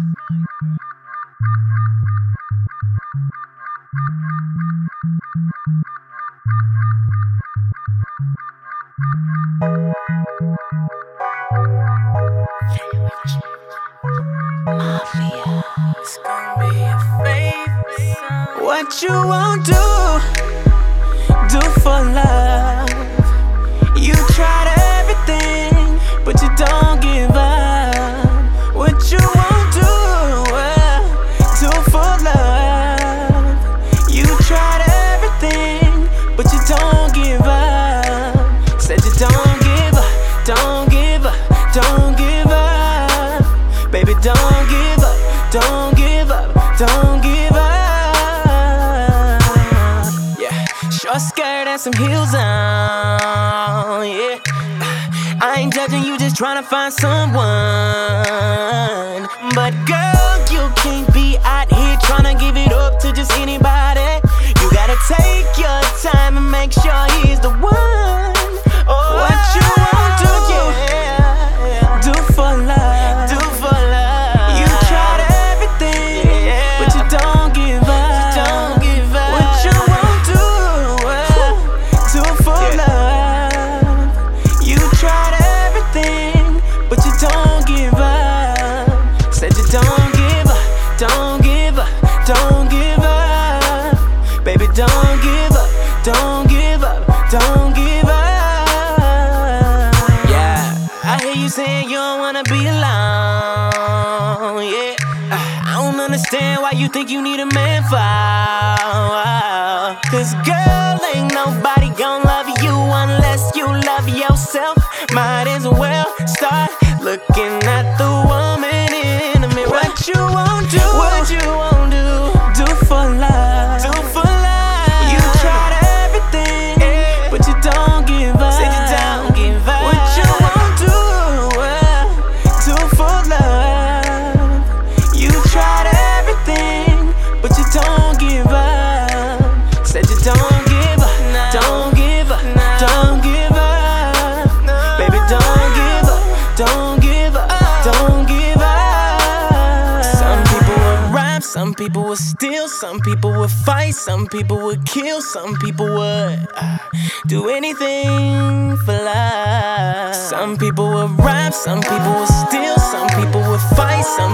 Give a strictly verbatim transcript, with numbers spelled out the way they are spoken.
Mafia. It's gonna be your favorite song. What you won't do, do for love. You tried everything, but you don't give up. What you won't do, uh, do for love. You tried everything, but you don't give up. Said you don't give up, don't give up, don't give up. Baby, don't give up, don't give up, don't give up. Yeah, short skirt and some heels on, yeah. I ain't judging you, just tryna find someone. But girl, you can't be out here tryna give it up to just anybody. You gotta take your time and make sure he's the one. Oh, what you won't do, yeah, do for love, do for love. You tried everything, yeah, but you don't give up, you don't give up. What you won't do, uh, do for yeah. love. You tried everything, but you don't give up. Said you don't give up, don't give up, don't give up. Baby, don't give up, don't give up, don't give up. Yeah, I hear you saying you don't wanna be alone, yeah. I don't understand why you think you need a man for. Cause girl, ain't nobody gon' love you unless you love yourself. Might as well start looking at the woman in the mirror. What you won't do, what you won't do, do for love, do for love. You tried everything, yeah, but you don't give up. Said you don't give up. What you won't do, uh, do for love. You tried everything, but you don't give up. Said you don't give up, no, don't give up, no, don't give up, no, baby, don't give up, don't give up, oh, don't give up. Some people would rap, some people would steal, some people would fight, some people would kill, some people would uh, do anything for love. Some people would rap, some people would steal, some people would fight, some